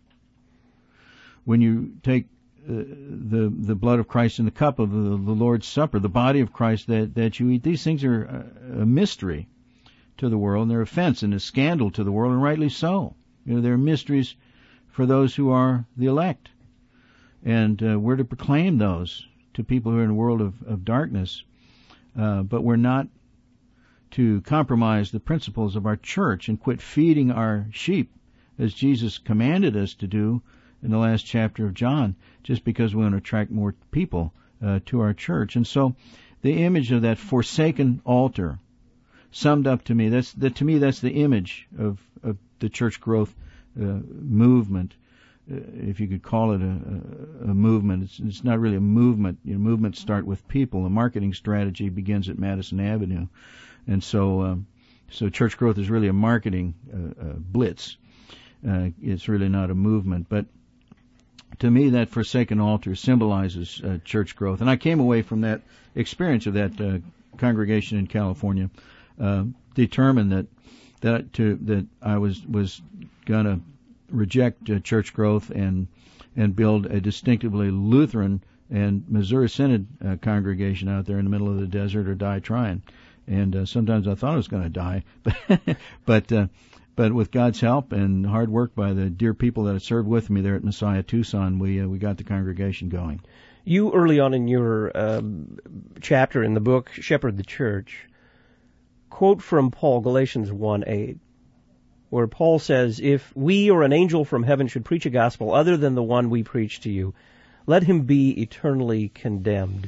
When you take uh, the the blood of Christ in the cup of the, the Lord's Supper, the body of Christ that, that you eat, these things are a, a mystery to the world, and they're offense and a scandal to the world, and rightly so. You know, they're mysteries for those who are the elect. And uh, we're to proclaim those to people who are in a world of, of darkness, uh, but we're not to compromise the principles of our church and quit feeding our sheep, as Jesus commanded us to do in the last chapter of John, just because we want to attract more people uh, to our church. And so the image of that forsaken altar summed up to me, that's that to me that's the image of, of the church growth uh, movement. Uh, if you could call it a, a, a movement, it's, it's not really a movement. You know, movements start with people. A marketing strategy begins at Madison Avenue, and so um, so church growth is really a marketing uh, uh, blitz. Uh, it's really not a movement. But to me, that forsaken altar symbolizes uh, church growth, and I came away from that experience of that uh, congregation in California, uh, determined that that to that I was was gonna reject uh, church growth and and build a distinctively Lutheran and Missouri Synod uh, congregation out there in the middle of the desert, or die trying. And uh, sometimes I thought I was going to die, but but, uh, but with God's help and hard work by the dear people that have served with me there at Messiah Tucson, we uh, we got the congregation going. You, early on in your um, chapter in the book, Shepherd the Church, quote from Paul, Galatians one eight, where Paul says, "If we or an angel from heaven should preach a gospel other than the one we preach to you, let him be eternally condemned."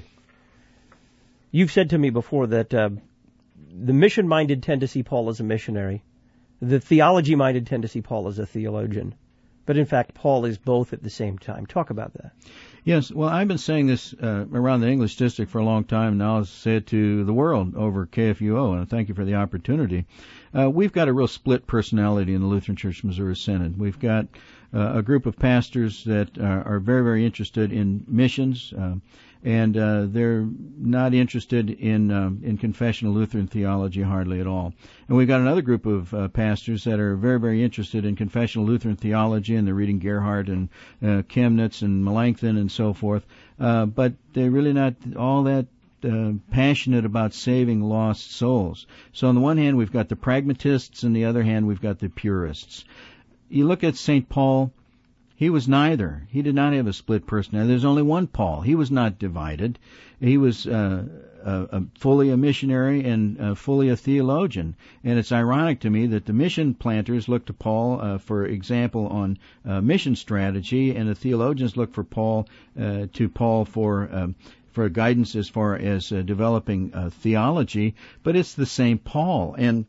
You've said to me before that uh, the mission-minded tend to see Paul as a missionary. The theology-minded tend to see Paul as a theologian. But in fact, Paul is both at the same time. Talk about that. Yes, well, I've been saying this uh, around the English district for a long time. Now I'll say it to the world over K F U O, and thank you for the opportunity. Uh, we've got a real split personality in the Lutheran Church Missouri Synod. We've got uh, a group of pastors that are, are very, very interested in missions, uh, and uh, they're not interested in um, in confessional Lutheran theology hardly at all. And we've got another group of uh, pastors that are very, very interested in confessional Lutheran theology, and they're reading Gerhard and uh, Chemnitz and Melanchthon and so forth, uh, but they're really not all that Uh, passionate about saving lost souls. So on the one hand, we've got the pragmatists, and on the other hand, we've got the purists. You look at Saint Paul, he was neither. He did not have a split personality. There's only one Paul. He was not divided. He was uh, uh, uh, fully a missionary and uh, fully a theologian. And it's ironic to me that the mission planters look to Paul, uh, for example, on uh, mission strategy, and the theologians look for Paul uh, to Paul for um, for guidance as far as uh, developing uh, theology, but it's the same Paul. And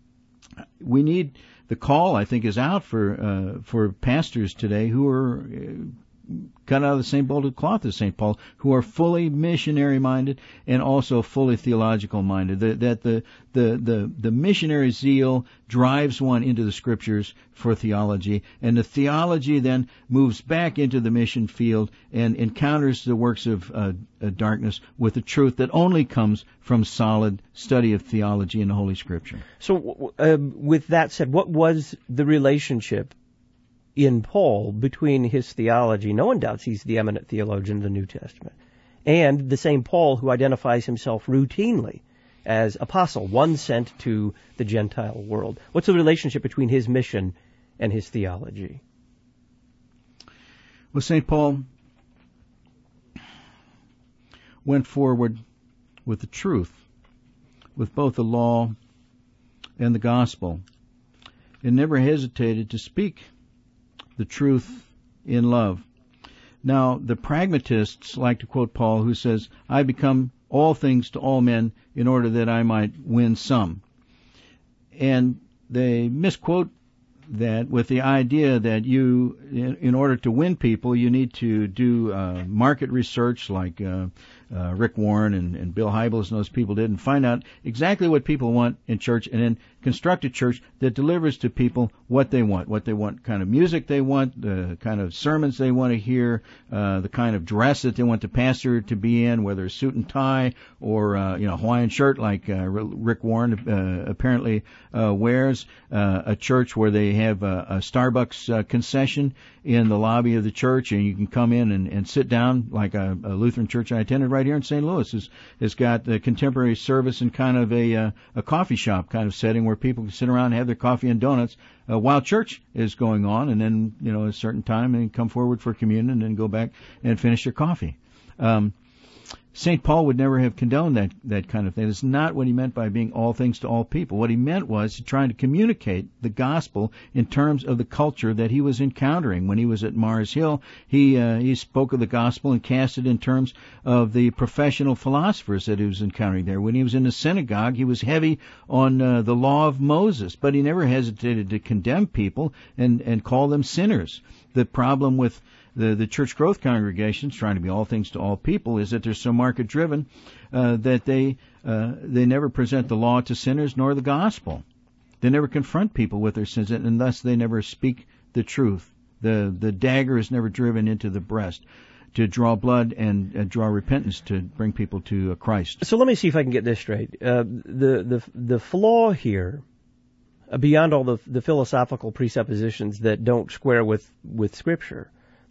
we need, the call, I think, is out for uh, for pastors today who are uh, cut out of the same molded cloth as Saint Paul, who are fully missionary-minded and also fully theological-minded. That, that the, the, the, the missionary zeal drives one into the Scriptures for theology, and the theology then moves back into the mission field and encounters the works of uh, uh, darkness with the truth that only comes from solid study of theology in the Holy Scripture. So, uh, with that said, what was the relationship in Paul between his theology? No one doubts he's the eminent theologian of the New Testament, and the same Paul who identifies himself routinely as apostle, one sent to the Gentile world. What's the relationship between his mission and his theology? Well, Saint Paul went forward with the truth, with both the law and the gospel, and never hesitated to speak the truth in love. Now, the pragmatists like to quote Paul, who says, "I become all things to all men in order that I might win some." And they misquote that with the idea that you, in, in order to win people, you need to do uh, market research like uh, uh, Rick Warren and, and Bill Hybels and those people did, and find out exactly what people want in church, and then construct a church that delivers to people what they want, what they want, kind of music they want, the kind of sermons they want to hear, uh, the kind of dress that they want the pastor to be in, whether it's suit and tie or uh, you know Hawaiian shirt like uh, Rick Warren uh, apparently uh, wears, uh, a church where they have a, a Starbucks uh, concession in the lobby of the church, and you can come in and, and sit down, like a, a Lutheran church I attended right here in Saint Louis has, has got a contemporary service in kind of a uh, a coffee shop kind of setting where people can sit around and have their coffee and donuts uh, while church is going on, and then, you know, at a certain time and come forward for communion and then go back and finish their coffee. Um, Saint Paul would never have condoned that, that kind of thing. It's not what he meant by being all things to all people. What he meant was trying to communicate the gospel in terms of the culture that he was encountering. When he was at Mars Hill, he uh, he spoke of the gospel and cast it in terms of the professional philosophers that he was encountering there. When he was in the synagogue, he was heavy on uh, the law of Moses, but he never hesitated to condemn people and, and call them sinners. The problem with The, the church growth congregations, trying to be all things to all people, is that they're so market driven uh, that they uh, they never present the law to sinners nor the gospel. They never confront people with their sins, and thus they never speak the truth. The the dagger is never driven into the breast to draw blood and uh, draw repentance to bring people to uh, Christ. So let me see if I can get this straight. Uh, the the the flaw here, uh, beyond all the the philosophical presuppositions that don't square with with Scripture.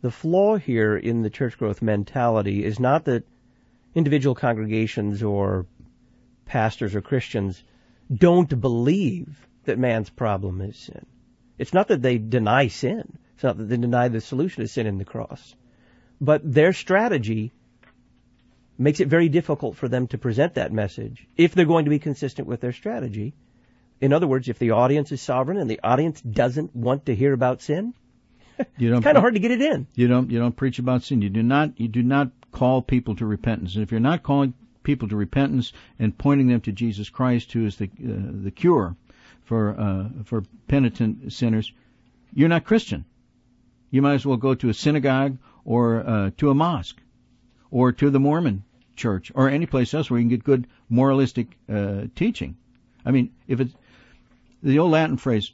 the flaw here in the church growth mentality is not that individual congregations or pastors or Christians don't believe that man's problem is sin. It's not that they deny sin. It's not that they deny the solution to sin in the cross. But their strategy makes it very difficult for them to present that message if they're going to be consistent with their strategy. In other words, if the audience is sovereign and the audience doesn't want to hear about sin, you don't, it's kind of hard to get it in. You don't you don't preach about sin. You do not you do not call people to repentance. And if you're not calling people to repentance and pointing them to Jesus Christ, who is the uh, the cure for uh, for penitent sinners, you're not Christian. You might as well go to a synagogue or uh, to a mosque or to the Mormon church or any place else where you can get good moralistic uh, teaching. I mean, if it's the old Latin phrase,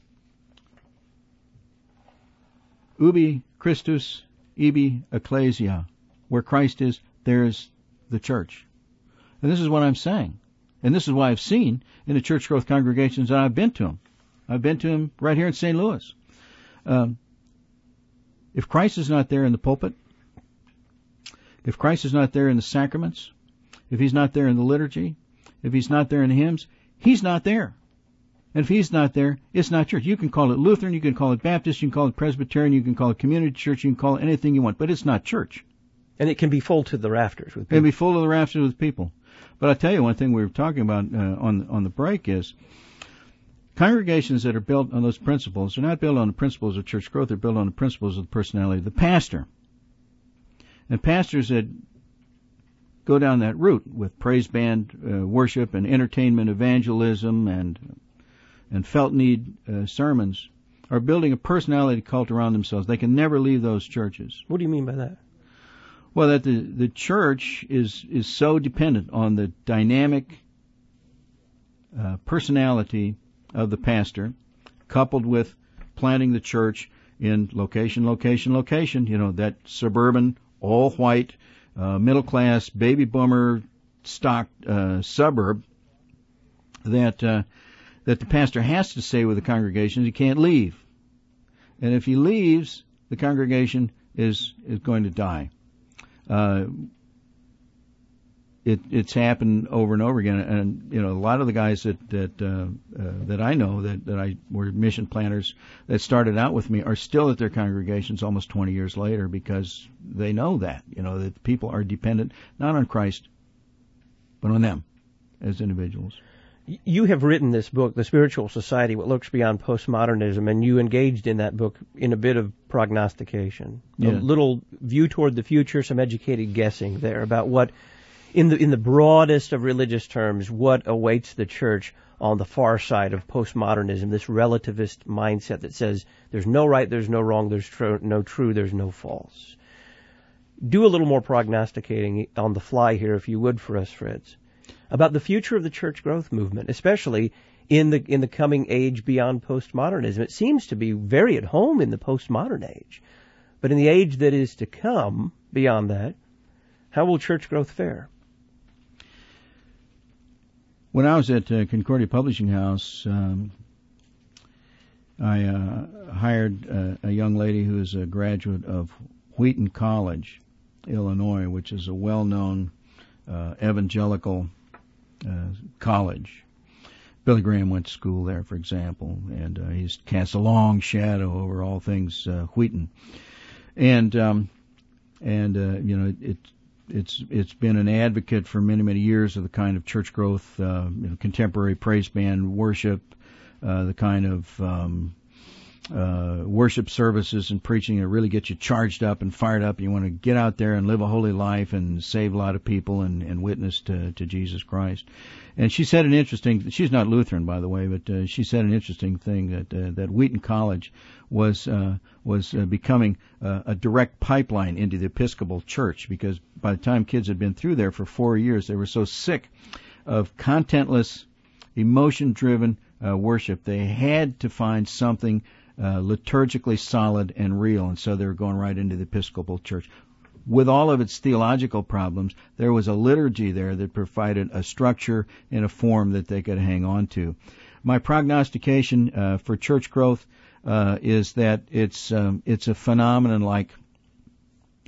ubi Christus, ibi ecclesia, where Christ is, there's the church. And this is what I'm saying. And this is why I've seen in the church growth congregations that I've been to them. I've been to them right here in Saint Louis. Um, if Christ is not there in the pulpit, if Christ is not there in the sacraments, if he's not there in the liturgy, if he's not there in the hymns, he's not there. And if he's not there, it's not church. You can call it Lutheran, you can call it Baptist, you can call it Presbyterian, you can call it community church, you can call it anything you want, but it's not church. And it can be full to the rafters with people. It can be full to the rafters with people. But I'll tell you one thing we were talking about uh, on on the break is congregations that are built on those principles are not built on the principles of church growth, they're built on the principles of the personality of the pastor. And pastors that go down that route with praise band uh, worship and entertainment evangelism and and felt need uh, sermons are building a personality cult around themselves. They can never leave those churches. What do you mean by that? Well, that the, the church is, is so dependent on the dynamic uh, personality of the pastor, coupled with planting the church in location, location, location, you know, that suburban, all-white, uh, middle-class, baby boomer stock uh, suburb that uh, that the pastor has to stay with the congregation. He can't leave. And if he leaves, the congregation is, is going to die. Uh, it, it's happened over and over again, and you know a lot of the guys that that uh, uh, that I know that that I were mission planners that started out with me are still at their congregations almost twenty years later because they know that you know that people are dependent not on Christ but on them as individuals. You have written this book, The Spiritual Society, What Looks Beyond Postmodernism, and you engaged in that book in a bit of prognostication, yeah. a little view toward the future, some educated guessing there about what, in the in the broadest of religious terms, what awaits the church on the far side of postmodernism, this relativist mindset that says there's no right, there's no wrong, there's tr- no true, there's no false. Do a little more prognosticating on the fly here, if you would, for us, Fritz, about the future of the church growth movement, especially in the in the coming age beyond postmodernism. It seems to be very at home in the postmodern age. But in the age that is to come, beyond that, how will church growth fare? When I was at uh, Concordia Publishing House, um, I uh, hired uh, a young lady who is a graduate of Wheaton College, Illinois, which is a well-known uh, evangelical Uh, college. Billy Graham went to school there, for example, and uh, he's cast a long shadow over all things uh, Wheaton. And um, and uh, you know it it's it's been an advocate for many many years of the kind of church growth, uh, you know, contemporary praise band worship, uh, the kind of um, uh, worship services and preaching that really get you charged up and fired up. You want to get out there and live a holy life and save a lot of people and, and witness to, to Jesus Christ. And she said an interesting, she's not Lutheran, by the way, but uh, she said an interesting thing that uh, that Wheaton College was uh, was uh, becoming uh, a direct pipeline into the Episcopal Church, because by the time kids had been through there for four years, they were so sick of contentless, emotion-driven uh, worship. They had to find something Uh, liturgically solid and real, and so they were going right into the Episcopal Church. With all of its theological problems, there was a liturgy there that provided a structure and a form that they could hang on to. My prognostication uh, for church growth uh, is that it's um, it's a phenomenon like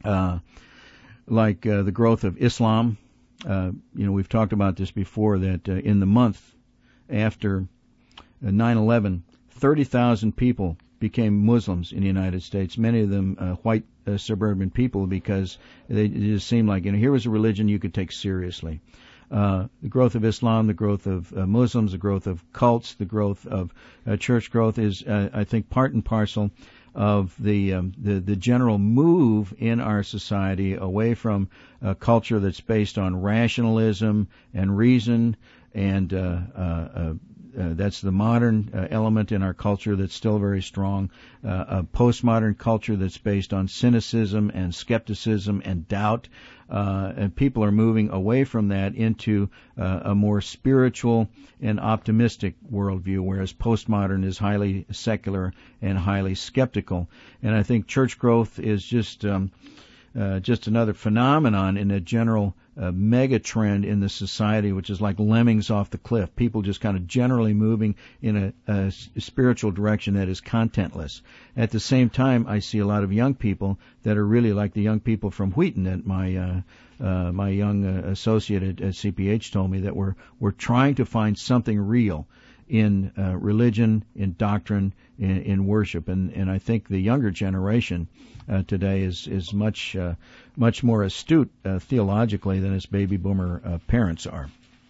uh, like uh, the growth of Islam. Uh, you know, we've talked about this before, that uh, in the month after uh, nine eleven, thirty thousand people became Muslims in the United States, many of them uh, white uh, suburban people, because they it just seemed like, you know, here was a religion you could take seriously. Uh, the growth of Islam, the growth of uh, Muslims, the growth of cults, the growth of uh, church growth is, uh, I think, part and parcel of the, um, the the general move in our society away from a culture that's based on rationalism and reason, and uh, uh, uh, Uh, that's the modern uh, element in our culture that's still very strong. Uh, a postmodern culture that's based on cynicism and skepticism and doubt. Uh, and people are moving away from that into uh, a more spiritual and optimistic worldview, whereas postmodern is highly secular and highly skeptical. And I think church growth is just um, uh, just another phenomenon in a general a mega trend in the society, which is like lemmings off the cliff. People just kind of generally moving in a, a spiritual direction that is contentless. At the same time, I see a lot of young people that are really like the young people from Wheaton that my uh, uh, my young uh, associate at, at C P H told me, that we're we're trying to find something real in uh, religion, in doctrine, in, in worship, and and I think the younger generation Uh, today is is much uh, much more astute uh, theologically than its baby boomer uh, parents are.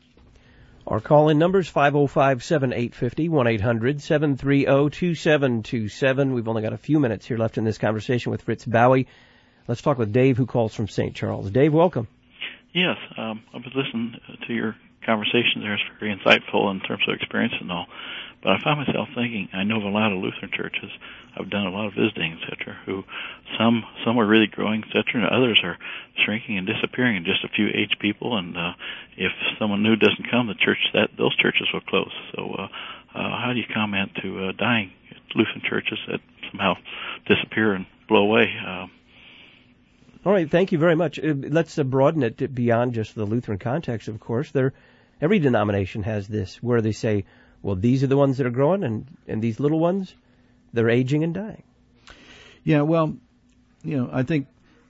Our call-in numbers five oh five, seven eight five oh, one eight hundred, seven three zero, two seven two seven. We've only got a few minutes here left in this conversation with Fritz Bowie. Let's talk with Dave, who calls from Saint Charles. Dave, welcome. Yes, um, I was listening to your conversation there. It's very insightful in terms of experience and all. But I find myself thinking, I know of a lot of Lutheran churches, I've done a lot of visiting, et cetera, who some some are really growing, et cetera, and others are shrinking and disappearing, and just a few aged people, and uh, if someone new doesn't come, the church, that those churches will close. So uh, uh, how do you comment to uh, dying Lutheran churches that somehow disappear and blow away? Uh, All right, thank you very much. Uh, let's uh, broaden it beyond just the Lutheran context, of course. There, every denomination has this, where they say, well, these are the ones that are growing, and, and these little ones, they're aging and dying. Yeah, well, you know, I think,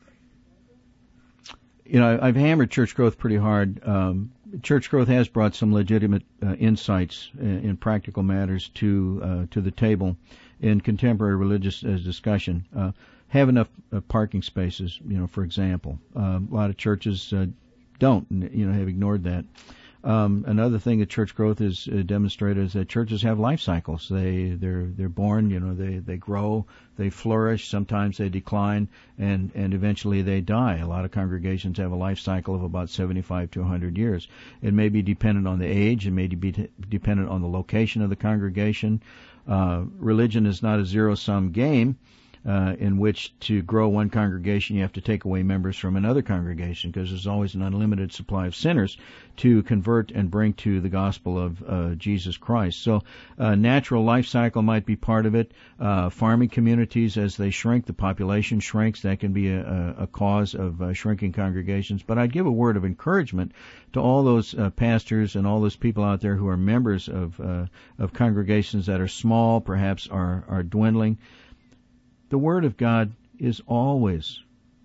you know, I've hammered church growth pretty hard. Um, church growth has brought some legitimate uh, insights in, in practical matters to uh, to the table in contemporary religious uh, discussion. Uh, have enough uh, parking spaces, you know, for example. Uh, a lot of churches uh, don't, you know, have ignored that. Um, another thing that church growth is uh, demonstrated is that churches have life cycles. They they're they're born, you know, they they grow, they flourish. Sometimes they decline, and and eventually they die. A lot of congregations have a life cycle of about seventy-five to one hundred years. It may be dependent on the age. It may be t- dependent on the location of the congregation. Uh, religion is not a zero-sum game. Uh, in which to grow one congregation, you have to take away members from another congregation, because there's always an unlimited supply of sinners to convert and bring to the gospel of uh, Jesus Christ. So uh, natural life cycle might be part of it. Uh, farming communities, as they shrink, the population shrinks. That can be a, a cause of uh, shrinking congregations. But I'd give a word of encouragement to all those uh, pastors and all those people out there who are members of uh, of congregations that are small, perhaps are, are dwindling. The Word of God is always,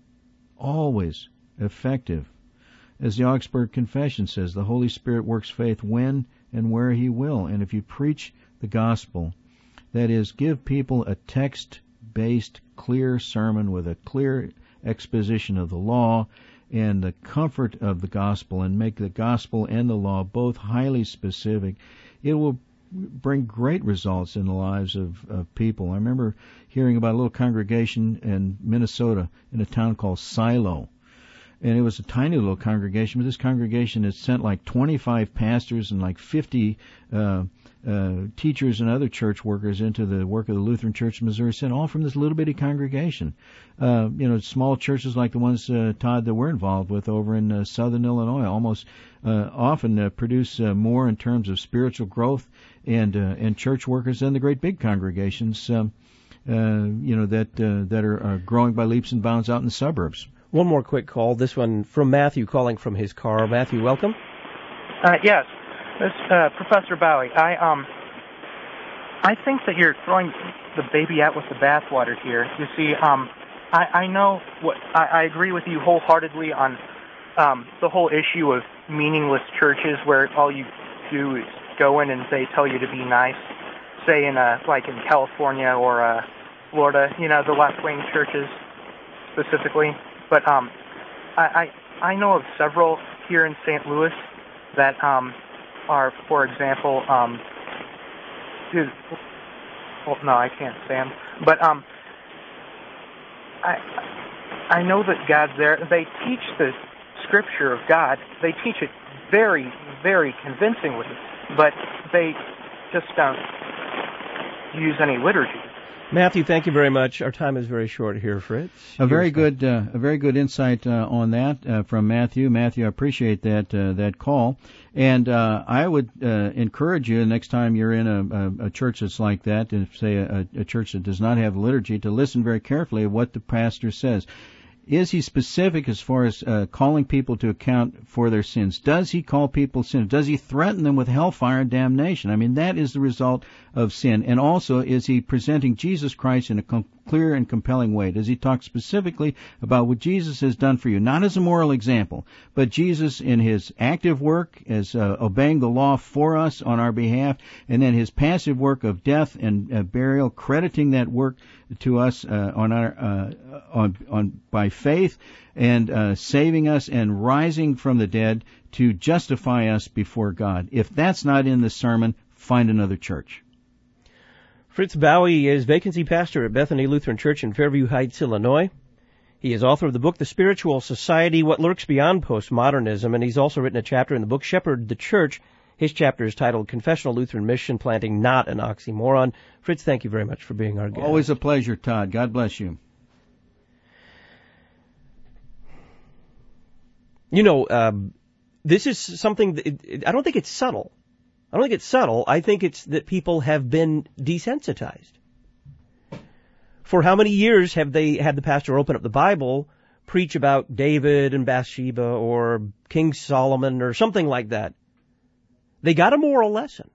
always effective. As the Augsburg Confession says, the Holy Spirit works faith when and where He will. And if you preach the gospel, that is, give people a text-based, clear sermon with a clear exposition of the law and the comfort of the gospel, and make the gospel and the law both highly specific, it will bring great results in the lives of, of people. I remember hearing about a little congregation in Minnesota in a town called Silo. And it was a tiny little congregation, but this congregation had sent like twenty-five pastors and like fifty uh, uh, teachers and other church workers into the work of the Lutheran Church of Missouri Synod, all from this little bitty congregation. Uh, you know, small churches like the ones, uh, Todd, that we're involved with over in uh, southern Illinois, almost uh, often uh, produce uh, more in terms of spiritual growth and uh, and church workers than the great big congregations, um, uh, you know, that uh, that are, are growing by leaps and bounds out in the suburbs. One more quick call. This one from Matthew, calling from his car. Matthew, welcome. Uh, yes, this uh, Professor Bowie. I um, I think that you're throwing the baby out with the bathwater here. You see, um, I, I know what I, I agree with you wholeheartedly on um, the whole issue of meaningless churches where all you do is go in and they tell you to be nice. Say in uh, like in California or uh, Florida, you know, the left-wing churches specifically. But um, I, I I know of several here in Saint Louis that um, are, for example, um, dude, well, no, I can't say them, but um, I I know that God's there. They teach the Scripture of God. They teach it very, very convincingly, but they just don't use any liturgy. Matthew, thank you very much. Our time is very short here, Fritz. A very good, uh, a very good insight uh, on that uh, from Matthew. Matthew, I appreciate that uh, that call, and uh, I would uh, encourage you next time you're in a, a, a church that's like that, and say a, a church that does not have liturgy, to listen very carefully to what the pastor says. Is he specific as far as uh, calling people to account for their sins? Does he call people sinners? Does he threaten them with hellfire and damnation? I mean, that is the result of sin. And also, is he presenting Jesus Christ in a com- clear and compelling way? Does he talk specifically about what Jesus has done for you? Not as a moral example, but Jesus in his active work as uh, obeying the law for us on our behalf, and then his passive work of death and uh, burial, crediting that work to us uh, on our uh, on on by faith, and uh, saving us and rising from the dead to justify us before God. If that's not in the sermon, find another church. Fritz Bowie is vacancy pastor at Bethany Lutheran Church in Fairview Heights, Illinois. He is author of the book The Spiritual Society, What Lurks Beyond Postmodernism, and he's also written a chapter in the book Shepherd the Church. His chapter is titled Confessional Lutheran Mission Planting, Not an Oxymoron. Fritz, thank you very much for being our guest. Always a pleasure, Todd. God bless you. You know, um, this is something that it, it, I don't think it's subtle. I don't think it's subtle. I think it's that people have been desensitized. For how many years have they had the pastor open up the Bible, preach about David and Bathsheba or King Solomon or something like that? They got a moral lesson.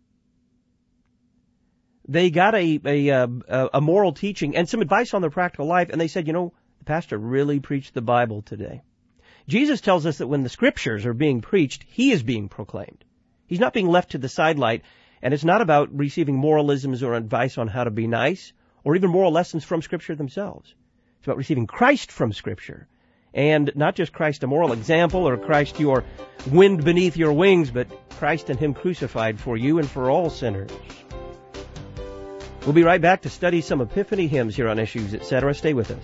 They got a, a, a, a moral teaching and some advice on their practical life, and they said, you know, the pastor really preached the Bible today. Jesus tells us that when the Scriptures are being preached, He is being proclaimed. He's not being left to the sidelight, and it's not about receiving moralisms or advice on how to be nice, or even moral lessons from Scripture themselves. It's about receiving Christ from Scripture, and not just Christ a moral example, or Christ your wind beneath your wings, but Christ and Him crucified for you and for all sinners. We'll be right back to study some Epiphany hymns here on Issues, et cetera. Stay with us.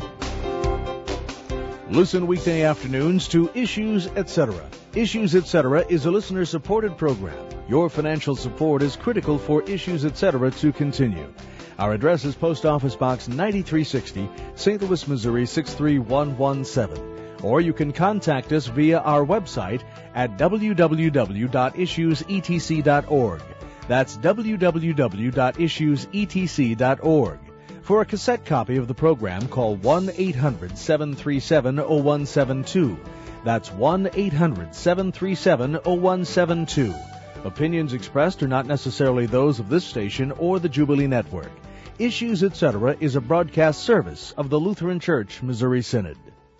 Listen weekday afternoons to Issues, et cetera. Issues, et cetera is a listener-supported program. Your financial support is critical for Issues, et cetera to continue. Our address is Post Office Box ninety-three sixty, Saint Louis, Missouri six three one one seven. Or you can contact us via our website at w w w dot issues e t c dot org. That's w w w dot issues e t c dot org. For a cassette copy of the program, call one eight hundred seven three seven oh one seven two. That's one eight hundred seven three seven oh one seven two. Opinions expressed are not necessarily those of this station or the Jubilee Network. Issues, et cetera is a broadcast service of the Lutheran Church Missouri Synod.